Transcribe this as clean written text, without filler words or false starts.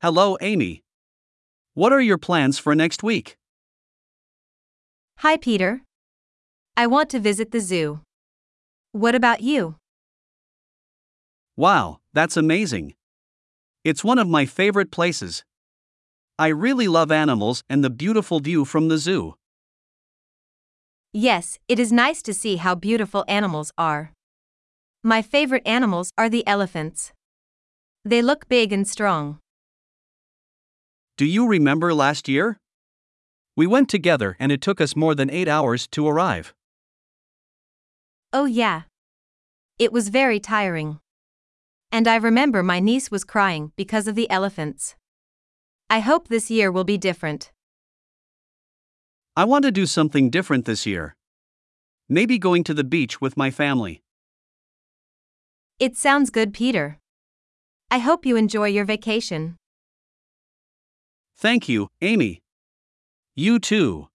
Hello, Amy. What are your plans for next week? Hi, Peter. I want to visit the zoo. What about you? Wow, that's amazing. It's one of my favorite places. I really love animals and the beautiful view from the zoo. Yes, it is nice to see how beautiful animals are. My favorite animals are the elephants. They look big and strong. Do you remember last year? We went together and it took us more than 8 hours to arrive. Oh, yeah. It was very tiring. And I remember my niece was crying because of the elephants. I hope this year will be different. I want to do something different this year. Maybe going to the beach with my family. It sounds good, Peter. I hope you enjoy your vacation. Thank you, Amy. You too.